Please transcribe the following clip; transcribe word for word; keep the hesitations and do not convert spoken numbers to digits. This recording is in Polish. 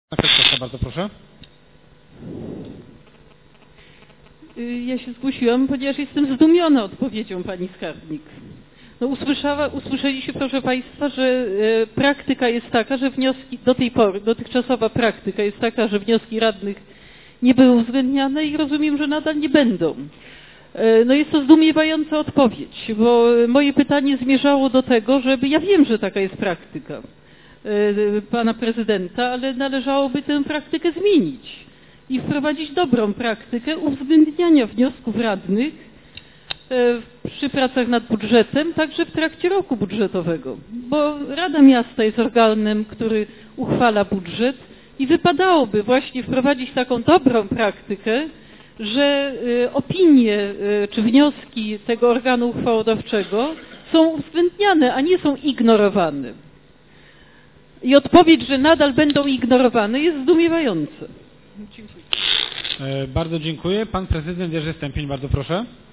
Bardzo proszę. Ja się zgłosiłam, ponieważ jestem zdumiona odpowiedzią pani skarbnik. No usłyszała, usłyszeliście, proszę państwa, że e, praktyka jest taka, że wnioski do tej pory, dotychczasowa praktyka jest taka, że wnioski radnych nie były uwzględniane i rozumiem, że nadal nie będą. E, no jest to zdumiewająca odpowiedź, bo moje pytanie zmierzało do tego, żeby, ja wiem, że taka jest praktyka e, pana prezydenta, ale należałoby tę praktykę zmienić i wprowadzić dobrą praktykę uwzględniania wniosków radnych przy pracach nad budżetem, także w trakcie roku budżetowego, bo Rada Miasta jest organem, który uchwala budżet i wypadałoby właśnie wprowadzić taką dobrą praktykę, że opinie czy wnioski tego organu uchwałodawczego są uwzględniane, a nie są ignorowane. I odpowiedź, że nadal będą ignorowane, jest zdumiewająca. Dziękuję. Bardzo dziękuję. Pan prezydent Jerzy Stępień, bardzo proszę.